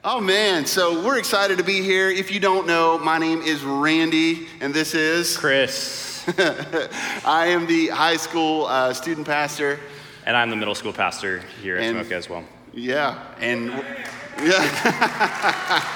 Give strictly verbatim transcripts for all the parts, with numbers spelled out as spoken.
Oh man, so we're excited to be here. If you don't know, my name is Randy, and this is Chris. I am the high school uh, student pastor. And I'm the middle school pastor here at And- Smoka as well. Yeah, and yeah.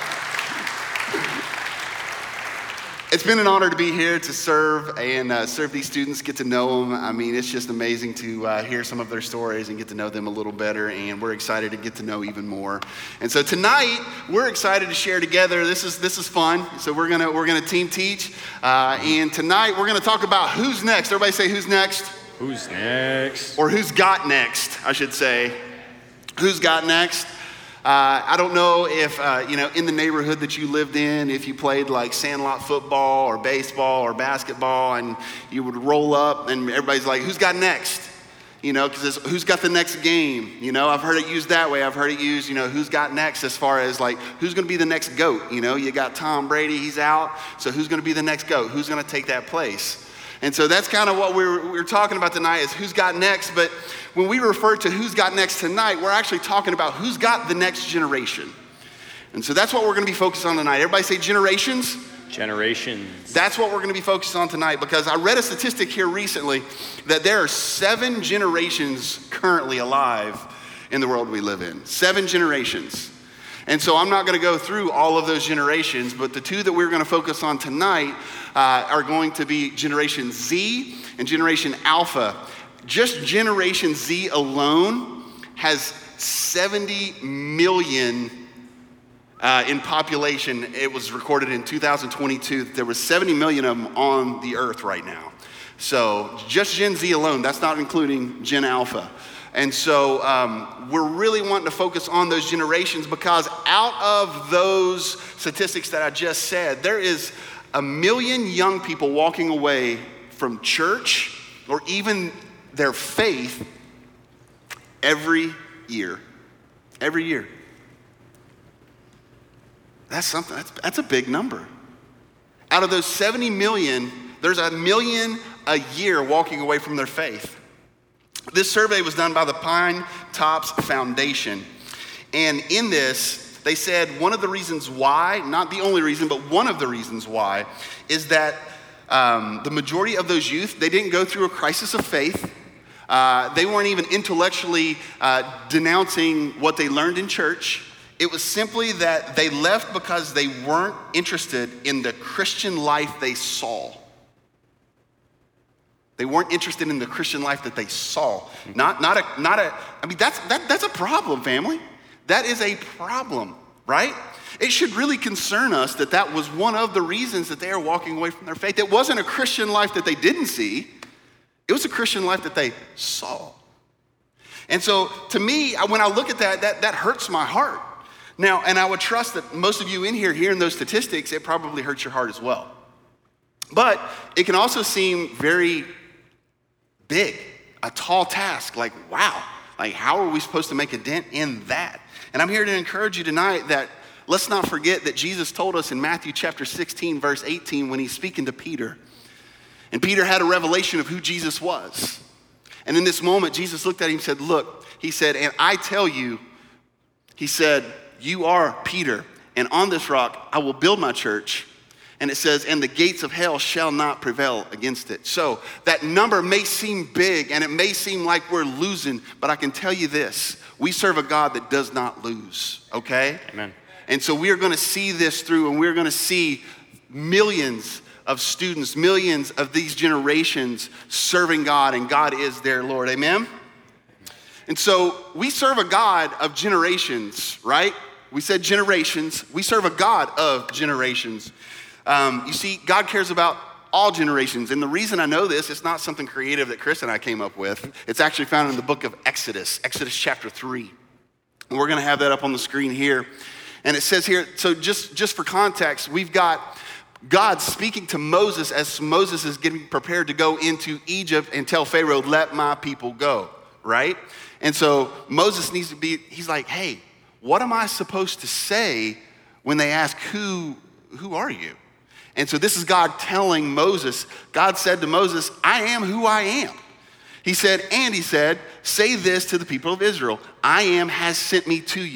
It's been an honor to be here to serve and uh, serve these students, get to know them. I mean, it's just amazing to uh, hear some of their stories and get to know them a little better, and we're excited to get to know even more. And so tonight, we're excited to share together. This is this is fun. So we're gonna we're gonna team teach, uh, and tonight we're gonna talk about who's next. Everybody say who's next, Who's next? or who's got next, I should say. Who's got next? Uh, I don't know if, uh, you know, in the neighborhood that you lived in, if you played like sandlot football or baseball or basketball, and you would roll up and everybody's like, who's got next? You know, because who's got the next game? You know, I've heard it used that way. I've heard it used, you know, who's got next as far as like, who's going to be the next GOAT? You know, you got Tom Brady, he's out. So who's going to be the next GOAT? Who's going to take that place? And so that's kind of what we're, we're talking about tonight is who's got next. But when we refer to who's got next tonight, we're actually talking about who's got the next generation. And so that's what we're going to be focused on tonight. Everybody say generations. Generations. That's what we're going to be focused on tonight, because I read a statistic here recently that there are seven generations currently alive in the world we live in. Seven generations. And so I'm not going to go through all of those generations, but the two that we're going to focus on tonight uh, are going to be Generation Z and Generation Alpha. Just Generation Z alone has seventy million uh, in population. It was recorded in two thousand twenty-two that there was seventy million of them on the earth right now. So just Gen Z alone, that's not including Gen Alpha. And so um, we're really wanting to focus on those generations, because out of those statistics that I just said, there is a million young people walking away from church or even their faith every year. Every year. That's something, that's, that's a big number. Out of those seventy million, there's a million a year walking away from their faith. This survey was done by the Pine Tops Foundation. And in this, they said one of the reasons why, not the only reason, but one of the reasons why, is that um, the majority of those youth, they didn't go through a crisis of faith. Uh, they weren't even intellectually uh, denouncing what they learned in church. It was simply that they left because they weren't interested in the Christian life they saw. They weren't interested in the Christian life that they saw. Not, not a, not a. I mean, that's that, that's a problem, family. That is a problem, right? It should really concern us that that was one of the reasons that they are walking away from their faith. It wasn't a Christian life that they didn't see. It was a Christian life that they saw. And so, to me, when I look at that, that that hurts my heart. Now, and I would trust that most of you in here hearing those statistics, it probably hurts your heart as well. But it can also seem very big, a tall task, like, wow, like how are we supposed to make a dent in that? And I'm here to encourage you tonight that let's not forget that Jesus told us in Matthew chapter sixteen, verse eighteen, when he's speaking to Peter. And Peter had a revelation of who Jesus was. And in this moment, Jesus looked at him and said, look, he said, and I tell you, he said, you are Peter, and on this rock I will build my church. And it says, and the gates of hell shall not prevail against it. So that number may seem big and it may seem like we're losing, but I can tell you this, we serve a God that does not lose, okay? Amen. And so we are gonna see this through, and we're gonna see millions of students, millions of these generations serving God, and God is their Lord, amen? And so we serve a God of generations, right? We said generations, we serve a God of generations. Um, you see, God cares about all generations. And the reason I know this, it's not something creative that Chris and I came up with. It's actually found in the book of Exodus, Exodus chapter three. And we're gonna have that up on the screen here. And it says here, so just, just for context, we've got God speaking to Moses as Moses is getting prepared to go into Egypt and tell Pharaoh, let my people go, right? And so Moses needs to be, he's like, hey, what am I supposed to say when they ask, who, who are you? And so this is God telling Moses, God said to Moses, I am who I am. He said, and he said, say this to the people of Israel, I am has sent me to you.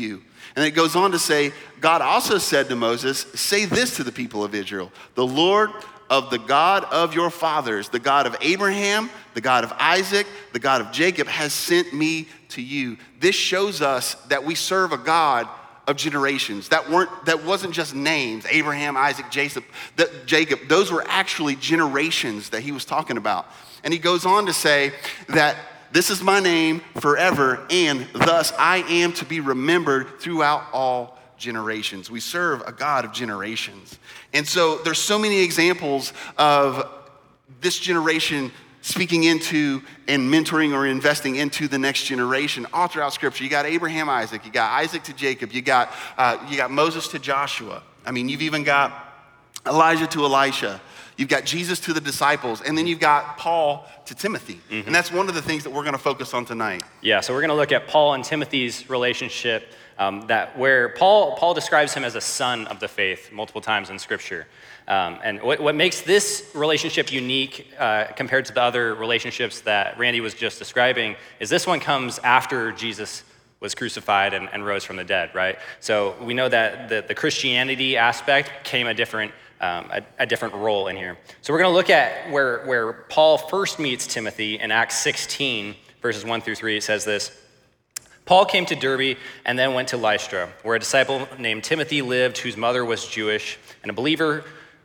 And it goes on to say, God also said to Moses, say this to the people of Israel, the Lord of the God of your fathers, the God of Abraham, the God of Isaac, the God of Jacob has sent me to you. This shows us that we serve a God of generations. That weren't that wasn't just names, Abraham, Isaac, Jacob, that Jacob, those were actually generations that he was talking about. And he goes on to say that this is my name forever, and thus I am to be remembered throughout all generations. We serve a God of generations. And so there's so many examples of this generation speaking into and mentoring or investing into the next generation all throughout Scripture. You got Abraham, Isaac, you got Isaac to Jacob, you got uh, you got Moses to Joshua. I mean, you've even got Elijah to Elisha. You've got Jesus to the disciples, and then you've got Paul to Timothy. Mm-hmm. And that's one of the things that we're gonna focus on tonight. Yeah, so we're gonna look at Paul and Timothy's relationship, um, that where Paul Paul describes him as a son of the faith multiple times in Scripture. Um, and what, what makes this relationship unique uh, compared to the other relationships that Randy was just describing is this one comes after Jesus was crucified and, and rose from the dead, right? So we know that the, the Christianity aspect came a different um, a, a different role in here. So we're going to look at where where Paul first meets Timothy in Acts sixteen, verses one through three. It says this. Paul came to Derbe and then went to Lystra, where a disciple named Timothy lived, whose mother was Jewish and a believer,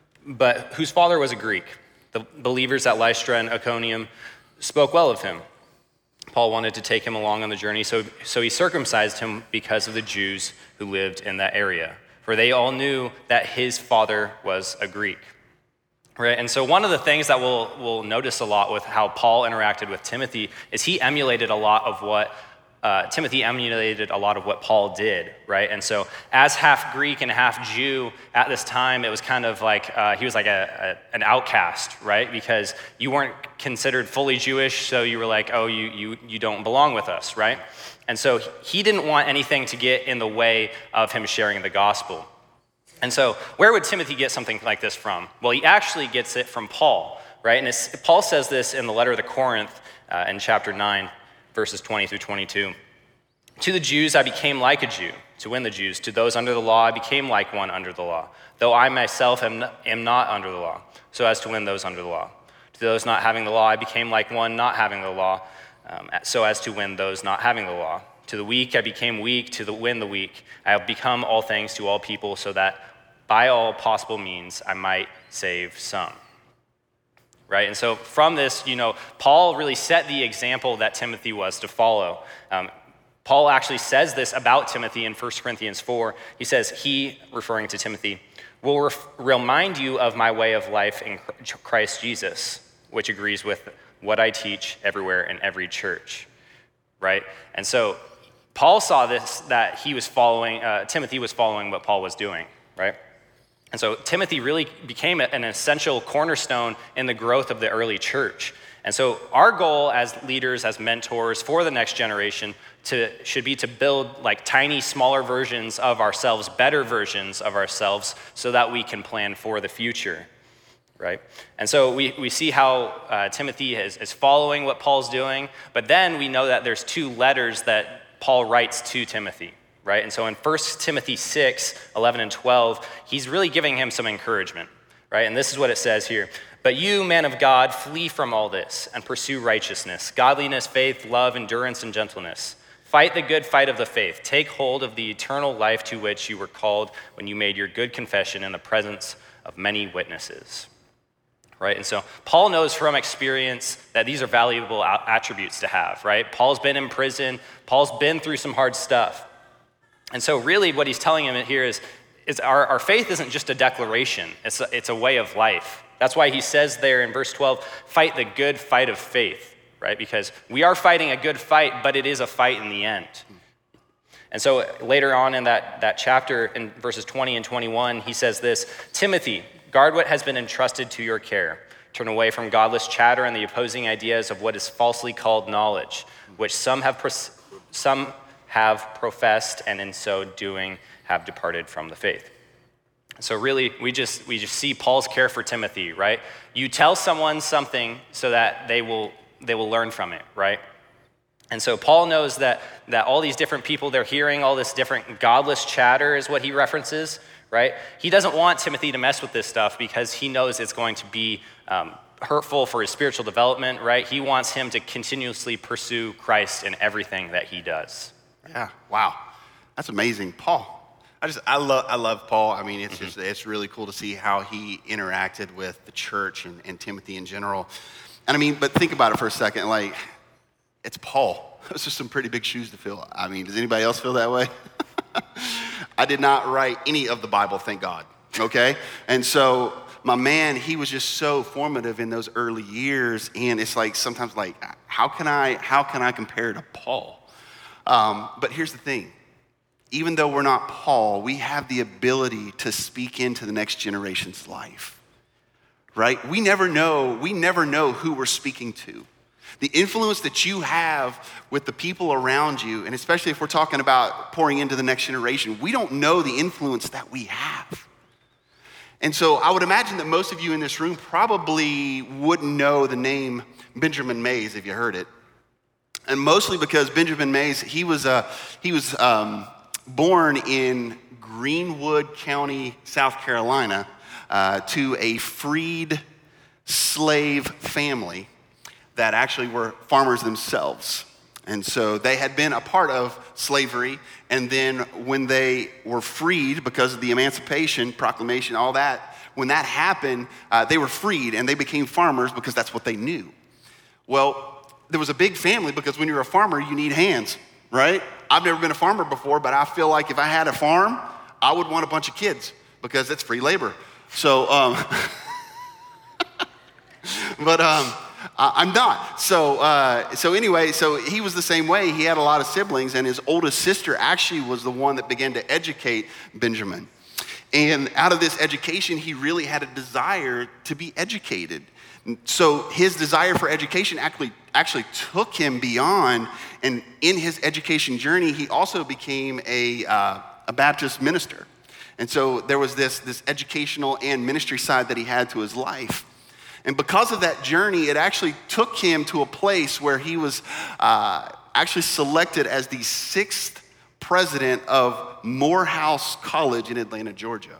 but whose father was a Greek. The believers at Lystra and Iconium spoke well of him. Paul wanted to take him along on the journey, so, so he circumcised him because of the Jews who lived in that area, for they all knew that his father was a Greek. Right, and so one of the things that we'll, we'll notice a lot with how Paul interacted with Timothy is he emulated a lot of what Uh, Timothy emulated a lot of what Paul did, right? And so as half Greek and half Jew at this time, it was kind of like, uh, he was like a, a, an outcast, right? Because you weren't considered fully Jewish, so you were like, oh, you, you, you don't belong with us, right? And so he didn't want anything to get in the way of him sharing the gospel. And so where would Timothy get something like this from? Well, he actually gets it from Paul, right? And it's, Paul says this in the letter to Corinth uh, in chapter nine, verses twenty through twenty-two. To the Jews I became like a Jew, to win the Jews. To those under the law I became like one under the law, though I myself am, am not under the law, so as to win those under the law. To those not having the law I became like one not having the law, um, so as to win those not having the law. To the weak I became weak, to the win the weak. I have become all things to all people, so that by all possible means I might save some. Right, and so from this, you know, Paul really set the example that Timothy was to follow. Um, Paul actually says this about Timothy in First Corinthians four. He says, he, referring to Timothy, will ref- remind you of my way of life in Christ Jesus, which agrees with what I teach everywhere in every church, right? And so Paul saw this, that he was following, uh, Timothy was following what Paul was doing, right? And so Timothy really became an essential cornerstone in the growth of the early church. And so our goal as leaders, as mentors for the next generation to, should be to build like tiny, smaller versions of ourselves, better versions of ourselves, so that we can plan for the future, right? And so we, we see how uh, Timothy is, is following what Paul's doing, but then we know that there's two letters that Paul writes to Timothy. Right? And so in First Timothy six, eleven and twelve, he's really giving him some encouragement, right? And this is what it says here. But you, man of God, flee from all this and pursue righteousness, godliness, faith, love, endurance, and gentleness. Fight the good fight of the faith. Take hold of the eternal life to which you were called when you made your good confession in the presence of many witnesses. Right? And so Paul knows from experience that these are valuable attributes to have, right? Paul's been in prison. Paul's been through some hard stuff. And so really what he's telling him here is, is our, our faith isn't just a declaration, it's a, it's a way of life. That's why he says there in verse twelve, fight the good fight of faith, right? Because we are fighting a good fight, but it is a fight in the end. And so later on in that, that chapter, in verses twenty and twenty-one, he says this, Timothy, guard what has been entrusted to your care. Turn away from godless chatter and the opposing ideas of what is falsely called knowledge, which some have pres- some have professed, and in so doing have departed from the faith. So really, we just we just see Paul's care for Timothy, right? You tell someone something so that they will they will learn from it, right? And so Paul knows that, that all these different people, they're hearing all this different godless chatter is what he references, right? He doesn't want Timothy to mess with this stuff because he knows it's going to be um, hurtful for his spiritual development, right? He wants him to continuously pursue Christ in everything that he does. Yeah, wow. That's amazing. Paul. I just, I love, I love Paul. I mean, it's mm-hmm. just, it's really cool to see how he interacted with the church and, and Timothy in general. And I mean, but think about it for a second, like, it's Paul. Those are some pretty big shoes to fill. I mean, does anybody else feel that way? I did not write any of the Bible, thank God, okay? And so my man, he was just so formative in those early years, and it's like sometimes like, how can I, how can I compare to Paul? Um, but here's the thing. Even though we're not Paul, we have the ability to speak into the next generation's life, right? We never know, we never know who we're speaking to. The influence that you have with the people around you, and especially if we're talking about pouring into the next generation, we don't know the influence that we have. And so I would imagine that most of you in this room probably wouldn't know the name Benjamin Mays if you heard it. And mostly because Benjamin Mays, he was, uh, he was um, born in Greenwood County, South Carolina, uh, to a freed slave family that actually were farmers themselves. And so they had been a part of slavery, and then when they were freed because of the Emancipation Proclamation, all that, when that happened, uh, they were freed and they became farmers because that's what they knew. Well, there was a big family because when you're a farmer, you need hands, right? I've never been a farmer before, but I feel like if I had a farm, I would want a bunch of kids because it's free labor. So, um, but um, I'm not. So, uh, so anyway, so he was the same way. He had a lot of siblings, and his oldest sister actually was the one that began to educate Benjamin. And out of this education, he really had a desire to be educated. So his desire for education actually, actually took him beyond, and in his education journey, he also became a, uh, a Baptist minister. And so there was this, this educational and ministry side that he had to his life. And because of that journey, it actually took him to a place where he was uh, actually selected as the sixth president of Morehouse College in Atlanta, Georgia.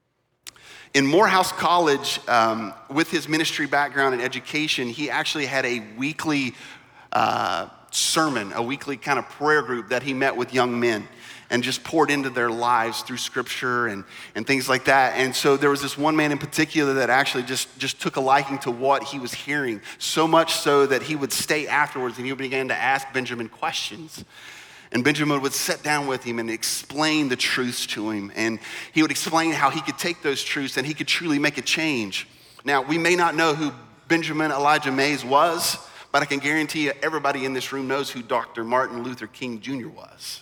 In Morehouse College, um, with his ministry background and education, he actually had a weekly uh, sermon, a weekly kind of prayer group that he met with young men and just poured into their lives through scripture and, and things like that. And so there was this one man in particular that actually just, just took a liking to what he was hearing, so much so that he would stay afterwards and he began to ask Benjamin questions. And Benjamin would sit down with him and explain the truths to him. And he would explain how he could take those truths and he could truly make a change. Now, we may not know who Benjamin Elijah Mays was, but I can guarantee you everybody in this room knows who Doctor Martin Luther King Junior was.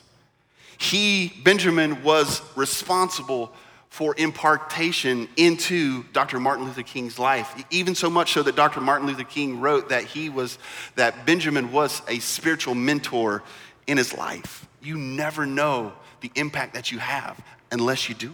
He, Benjamin, was responsible for impartation into Doctor Martin Luther King's life, even so much so that Doctor Martin Luther King wrote that he was, that Benjamin was a spiritual mentor in his life. You never know the impact that you have unless you do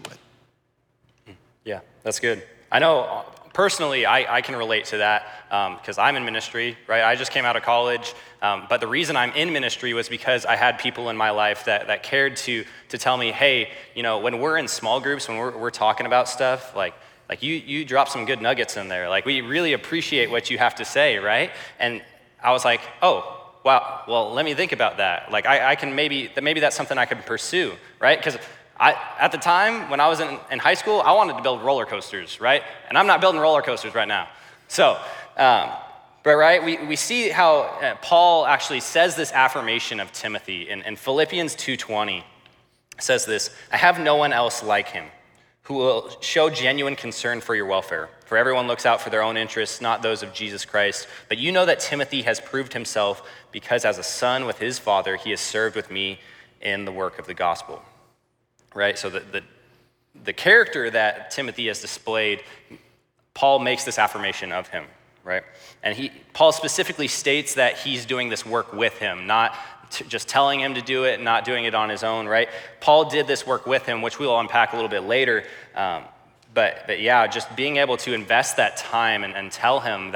it. Yeah, that's good. I know personally, I, I can relate to that because um, I'm in ministry, right? I just came out of college, um, but the reason I'm in ministry was because I had people in my life that, that cared to to tell me, hey, you know, when we're in small groups, when we're, we're talking about stuff, like like you you drop some good nuggets in there. Like we really appreciate what you have to say, right? And I was like, oh, wow, well, let me think about that. Like I, I can maybe, maybe that's something I could pursue, right? Because I, at the time when I was in, in high school, I wanted to build roller coasters, right? And I'm not building roller coasters right now. So, um, but right, we, we see how uh, Paul actually says this affirmation of Timothy in, in Philippians two twenty. It says this, I have no one else like him who will show genuine concern for your welfare. For everyone looks out for their own interests, not those of Jesus Christ. But you know that Timothy has proved himself because as a son with his father, he has served with me in the work of the gospel. Right? So the, the, the character that Timothy has displayed, Paul makes this affirmation of him, right? And he, Paul specifically states that he's doing this work with him, not t- just telling him to do it, not doing it on his own, right? Paul did this work with him, which we'll unpack a little bit later. Um, but, but yeah, just being able to invest that time and, and tell him that,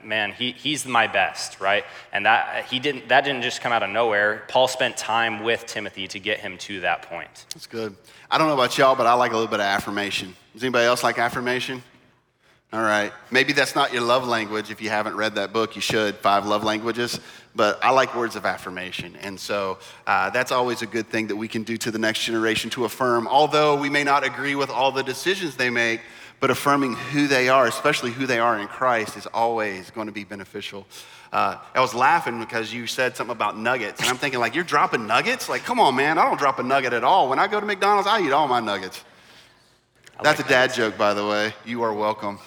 man, he, he's my best, right? And that he didn't that didn't just come out of nowhere. Paul spent time with Timothy to get him to that point. That's good. I don't know about y'all, but I like a little bit of affirmation. Does anybody else like affirmation? All right. Maybe that's not your love language. If you haven't read that book, you should, Five Love Languages. But I like words of affirmation. And so uh, that's always a good thing that we can do to the next generation to affirm, although we may not agree with all the decisions they make, but affirming who they are, especially who they are in Christ, is always going to be beneficial. Uh, I was laughing because you said something about nuggets. And I'm thinking, like, you're dropping nuggets? Like, come on, man. I don't drop a nugget at all. When I go to McDonald's, I eat all my nuggets. I that's like a dad nuggets. Joke, by the way. You are welcome.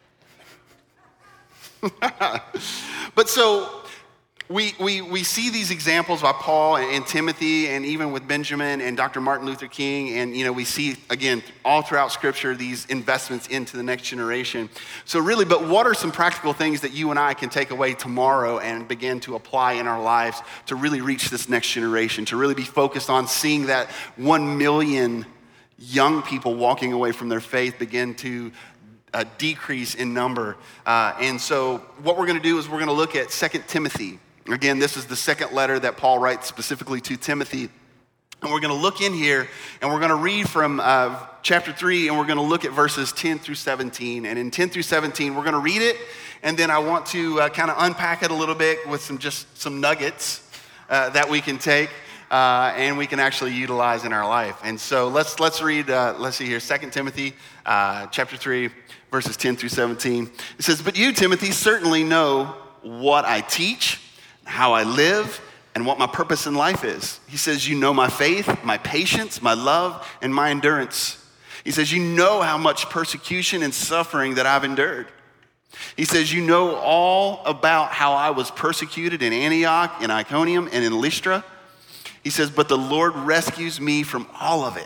But so we, we, we see these examples by Paul and, and Timothy, and even with Benjamin and Doctor Martin Luther King. And, you know, we see, again, all throughout Scripture, these investments into the next generation. So really, but what are some practical things that you and I can take away tomorrow and begin to apply in our lives to really reach this next generation, to really be focused on seeing that one million young people walking away from their faith begin to a decrease in number. Uh, and so what we're going to do is we're going to look at Second Timothy. Again, this is the second letter that Paul writes specifically to Timothy. And we're going to look in here and we're going to read from uh, chapter three, and we're going to look at verses ten through seventeen. And in ten through seventeen, we're going to read it. And then I want to uh, kind of unpack it a little bit with some just some nuggets uh, that we can take uh, and we can actually utilize in our life. And so let's let's read, uh, let's see here, Second Timothy uh, chapter three, verses ten through seventeen. It says, "But you, Timothy, certainly know what I teach, how I live, and what my purpose in life is." He says, "You know my faith, my patience, my love, and my endurance." He says, "You know how much persecution and suffering that I've endured." He says, "You know all about how I was persecuted in Antioch, in Iconium, and in Lystra." He says, "But the Lord rescues me from all of it.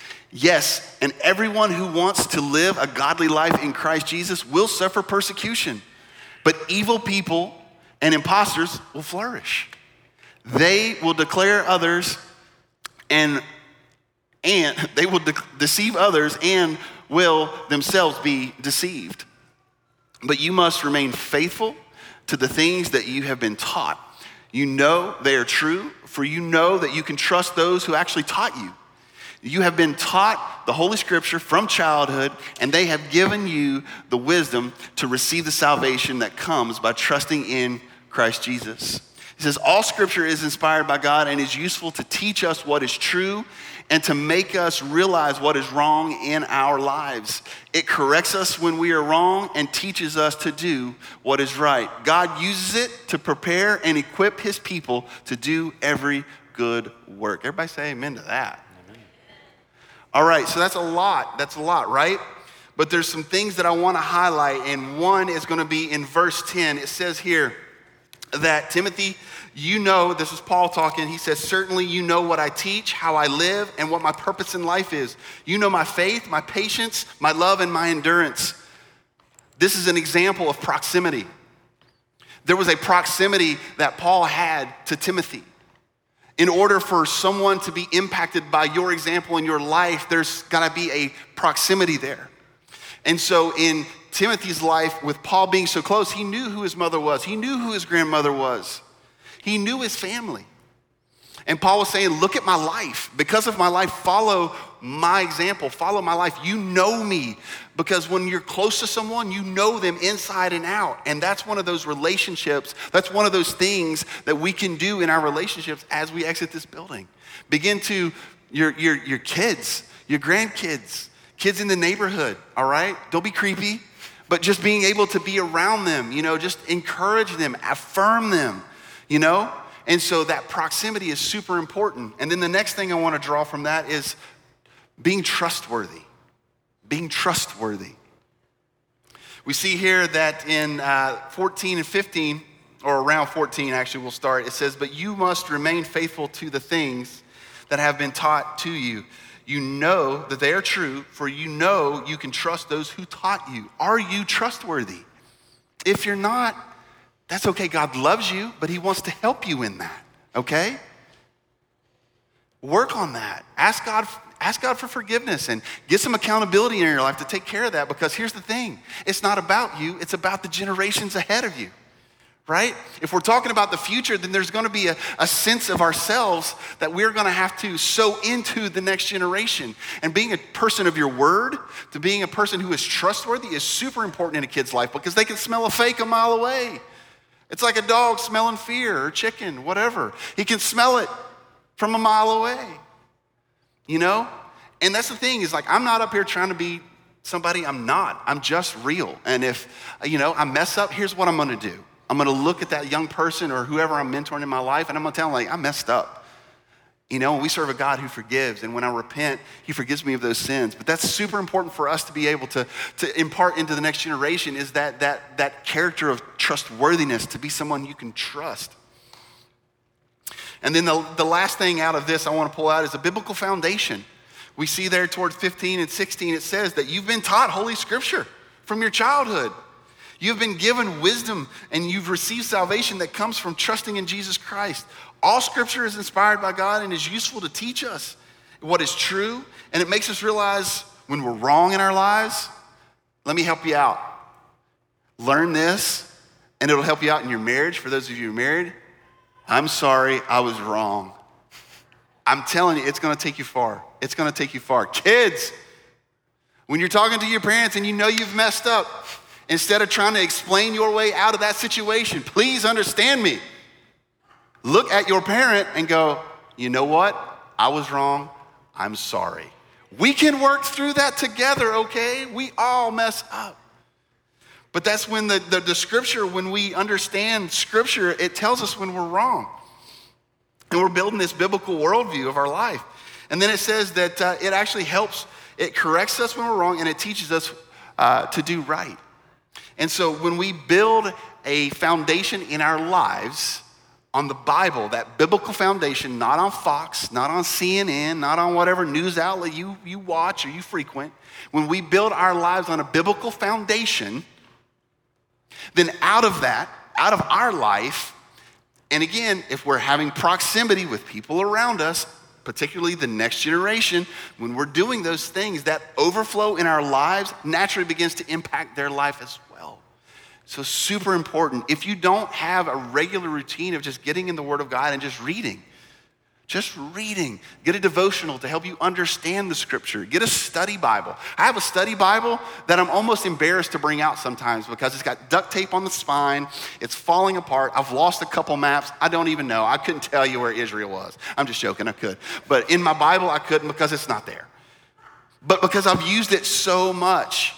Yes, and everyone who wants to live a godly life in Christ Jesus will suffer persecution, but evil people and imposters will flourish. They will declare others and and they will de- deceive others and will themselves be deceived. But you must remain faithful to the things that you have been taught. You know they are true, for you know that you can trust those who actually taught you. You have been taught the Holy Scripture from childhood, and they have given you the wisdom to receive the salvation that comes by trusting in Christ Jesus." He says, "All Scripture is inspired by God and is useful to teach us what is true and to make us realize what is wrong in our lives. It corrects us when we are wrong and teaches us to do what is right. God uses it to prepare and equip his people to do every good work." Everybody say amen to that. Amen. All right, so that's a lot. That's a lot, right? But there's some things that I want to highlight, and one is going to be in verse ten. It says here that, "Timothy, you know," this is Paul talking, he says, "certainly you know what I teach, how I live, and what my purpose in life is. You know my faith, my patience, my love, and my endurance." This is an example of proximity. There was a proximity that Paul had to Timothy. In order for someone to be impacted by your example in your life, there's got to be a proximity there. And so in Timothy's life, with Paul being so close, he knew who his mother was. He knew who his grandmother was. He knew his family. And Paul was saying, look at my life. Because of my life, follow my example. Follow my life. You know me. Because when you're close to someone, you know them inside and out. And that's one of those relationships. That's one of those things that we can do in our relationships as we exit this building. Begin to, your, your, your kids, your grandkids, kids in the neighborhood, all right? Don't be creepy, but just being able to be around them, you know, just encourage them, affirm them, you know? And so that proximity is super important. And then the next thing I want to draw from that is being trustworthy. Being trustworthy. We see here that in uh, fourteen and fifteen, or around fourteen actually we'll start, it says, "But you must remain faithful to the things that have been taught to you. You know that they are true, for you know you can trust those who taught you." Are you trustworthy? If you're not, that's okay. God loves you, but he wants to help you in that, okay? Work on that. Ask God, ask God for forgiveness and get some accountability in your life to take care of that, because here's the thing. It's not about you. It's about the generations ahead of you. right? If we're talking about the future, then there's gonna be a, a sense of ourselves that we're gonna have to sow into the next generation. And being a person of your word, to being a person who is trustworthy is super important in a kid's life because they can smell a fake a mile away. It's like a dog smelling fear or chicken, whatever. He can smell it from a mile away, you know? And that's the thing is like, I'm not up here trying to be somebody I'm not. I'm just real. And if, you know, I mess up, here's what I'm gonna do. I'm gonna look at that young person or whoever I'm mentoring in my life and I'm gonna tell them like, I messed up. You know, we serve a God who forgives, and when I repent, he forgives me of those sins. But that's super important for us to be able to, to impart into the next generation is that, that, that character of trustworthiness, to be someone you can trust. And then the, the last thing out of this I wanna pull out is a biblical foundation. We see there towards fifteen and sixteen, it says that you've been taught Holy Scripture from your childhood. You've been given wisdom and you've received salvation that comes from trusting in Jesus Christ. All Scripture is inspired by God and is useful to teach us what is true, and it makes us realize when we're wrong in our lives. Let me help you out. Learn this, and it'll help you out in your marriage. For those of you who are married, I'm sorry, I was wrong. I'm telling you, it's gonna take you far. It's gonna take you far. Kids, when you're talking to your parents and you know you've messed up, instead of trying to explain your way out of that situation, please understand me. Look at your parent and go, you know what? I was wrong. I'm sorry. We can work through that together, okay? We all mess up. But that's when the, the, the scripture, when we understand scripture, it tells us when we're wrong. And we're building this biblical worldview of our life. And then it says that uh, it actually helps, it corrects us when we're wrong, and it teaches us uh, to do right. And so when we build a foundation in our lives on the Bible, that biblical foundation, not on Fox, not on C N N, not on whatever news outlet you, you watch or you frequent, when we build our lives on a biblical foundation, then out of that, out of our life, and again, if we're having proximity with people around us, particularly the next generation, when we're doing those things, that overflow in our lives naturally begins to impact their life as well. So super important. If you don't have a regular routine of just getting in the Word of God and just reading, just reading, get a devotional to help you understand the scripture, get a study Bible. I have a study Bible that I'm almost embarrassed to bring out sometimes because it's got duct tape on the spine, it's falling apart, I've lost a couple maps, I don't even know, I couldn't tell you where Israel was. I'm just joking, I could. But in my Bible, I couldn't because it's not there. But because I've used it so much.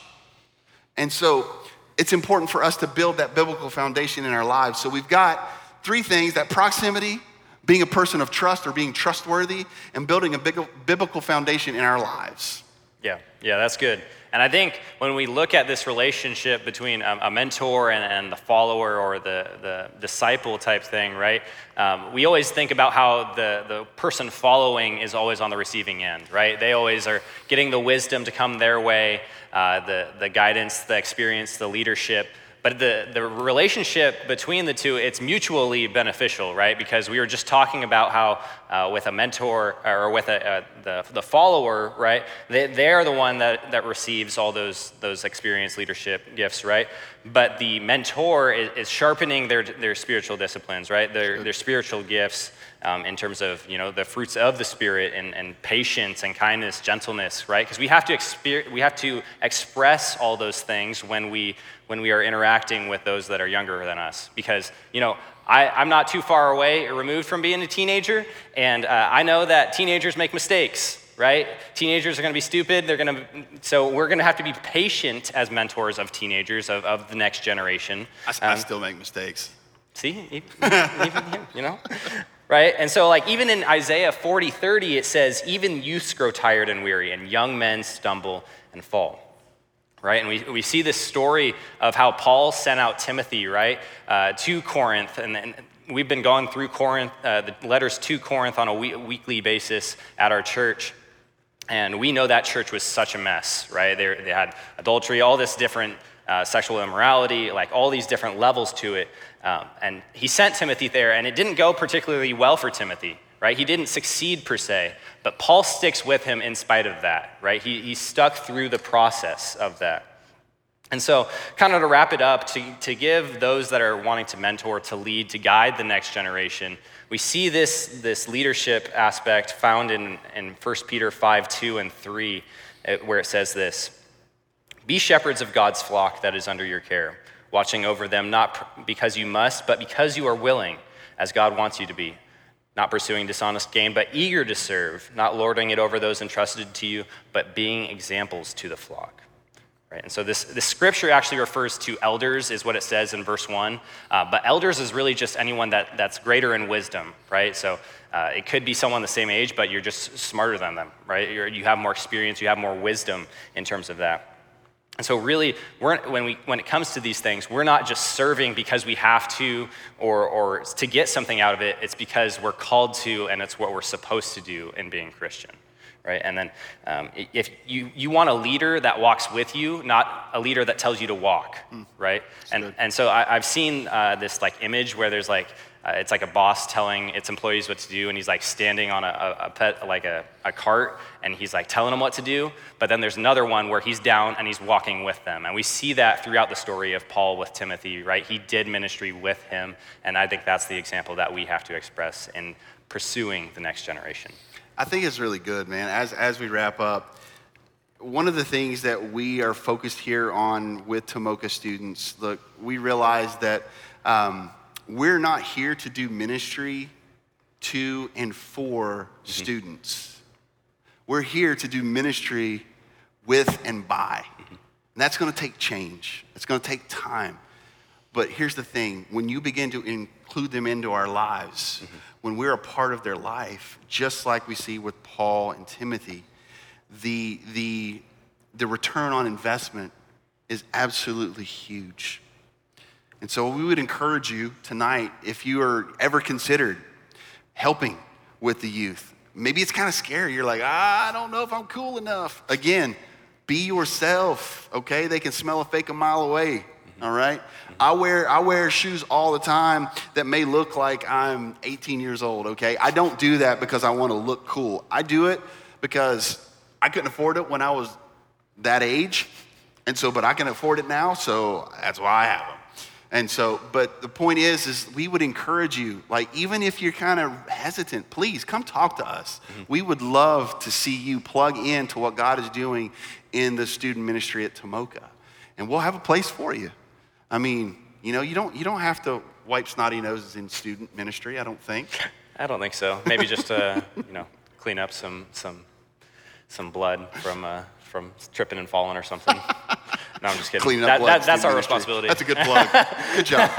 And so it's important for us to build that biblical foundation in our lives. So we've got three things: that proximity, being a person of trust or being trustworthy, and building a big, biblical foundation in our lives. Yeah, yeah, that's good. And I think when we look at this relationship between a, a mentor and, and the follower or the, the disciple type thing, right? Um, we always think about how the, the person following is always on the receiving end, right? They always are getting the wisdom to come their way, uh, the, the guidance, the experience, the leadership. But the, the relationship between the two, it's mutually beneficial, right? Because we were just talking about how uh, with a mentor or with a, uh, the, the follower, right? They, they're the one that, that receives all those, those experience leadership gifts, right? But the mentor is, is sharpening their, their spiritual disciplines, right? Their, their spiritual gifts um, in terms of, you know, the fruits of the Spirit and, and patience and kindness, gentleness, right? Because we have to exper- we have to express all those things when we when we are interacting with those that are younger than us. Because, you know, I, I'm not too far away or removed from being a teenager, and uh, I know that teenagers make mistakes, right? Teenagers are gonna be stupid, they're gonna, so we're gonna have to be patient as mentors of teenagers, of, of the next generation. I, um, I still make mistakes. See, even, even him, you know? Right, and so like even in Isaiah forty thirty, it says, even youths grow tired and weary, and young men stumble and fall. Right, and we, we see this story of how Paul sent out Timothy, right, uh, to Corinth, and, and we've been going through Corinth, uh, the letters to Corinth on a we- weekly basis at our church, and we know that church was such a mess, right? They, they had adultery, all this different uh, sexual immorality, like all these different levels to it, um, and he sent Timothy there, and it didn't go particularly well for Timothy. Right, he didn't succeed per se, but Paul sticks with him in spite of that, right? He, he stuck through the process of that. And so kind of to wrap it up, to, to give those that are wanting to mentor, to lead, to guide the next generation, we see this, this leadership aspect found in, in First Peter five, two and three, where it says this: "Be shepherds of God's flock that is under your care, watching over them not because you must, but because you are willing, as God wants you to be, not pursuing dishonest gain, but eager to serve, not lording it over those entrusted to you, but being examples to the flock." Right? And so this, this scripture actually refers to elders, is what it says in verse one. Uh, but elders is really just anyone that, that's greater in wisdom, right? So uh, it could be someone the same age, but you're just smarter than them, right? You're, you have more experience, you have more wisdom in terms of that. And so really, we're, when, we, when it comes to these things, we're not just serving because we have to or, or to get something out of it. It's because we're called to, and it's what we're supposed to do in being Christian. Right? And then um, if you, you want a leader that walks with you, not a leader that tells you to walk, mm, right? And good. and so I, I've seen uh, this like image where there's like, uh, it's like a boss telling its employees what to do, and he's like standing on a, a, a pet, like a, a cart, and he's like telling them what to do. But then there's another one where he's down and he's walking with them. And we see that throughout the story of Paul with Timothy, right? He did ministry with him, and I think that's the example that we have to express in pursuing the next generation. I think it's really good, man. As as we wrap up, one of the things that we are focused here on with Tomoka students, look, we realize that um, we're not here to do ministry to and for mm-hmm. students. We're here to do ministry with and by. Mm-hmm. And that's gonna take change. It's gonna take time. But here's the thing, when you begin to include them into our lives, mm-hmm. when we're a part of their life, just like we see with Paul and Timothy, the, the, the return on investment is absolutely huge. And so we would encourage you tonight, if you are ever considered helping with the youth, maybe it's kind of scary. You're like, ah, I don't know if I'm cool enough. Again, be yourself, okay? They can smell a fake a mile away. All right? I wear I wear shoes all the time that may look like I'm eighteen years old, okay? I don't do that because I want to look cool. I do it because I couldn't afford it when I was that age. And so, but I can afford it now, so that's why I have them. And so, but the point is, is we would encourage you, like even if you're kind of hesitant, please come talk to us. Mm-hmm. We would love to see you plug into what God is doing in the student ministry at Tomoka. And we'll have a place for you. I mean, you know, you don't you don't have to wipe snotty noses in student ministry, I don't think. I don't think so. Maybe just to, you know, clean up some some some blood from uh, from tripping and falling or something. No, I'm just kidding. Cleaning up that, blood. That, that's our ministry. responsibility. That's a good plug. Good job.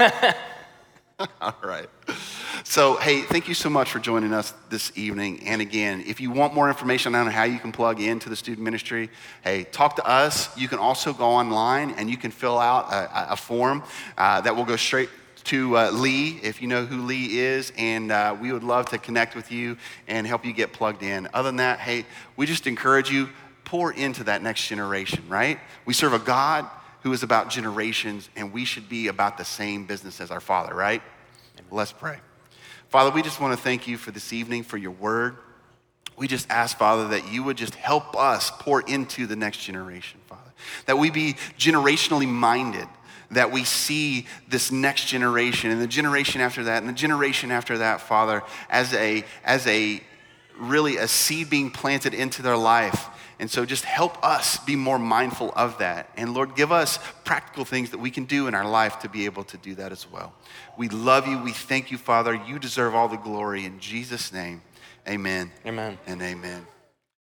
All right. So, hey, thank you so much for joining us this evening. And again, if you want more information on how you can plug into the student ministry, hey, talk to us. You can also go online and you can fill out a, a form uh, that will go straight to uh, Lee, if you know who Lee is, and uh, we would love to connect with you and help you get plugged in. Other than that, hey, we just encourage you, pour into that next generation, right? We serve a God who is about generations, and we should be about the same business as our Father, right? Let's pray. Father, we just want to thank you for this evening, for your word. We just ask, Father, that you would just help us pour into the next generation, Father. That we be generationally minded, that we see this next generation and the generation after that and the generation after that, Father, as a, as a really a seed being planted into their life. And so just help us be more mindful of that. And Lord, give us practical things that we can do in our life to be able to do that as well. We love you. We thank you, Father. You deserve all the glory. In Jesus' name, amen. Amen. And amen.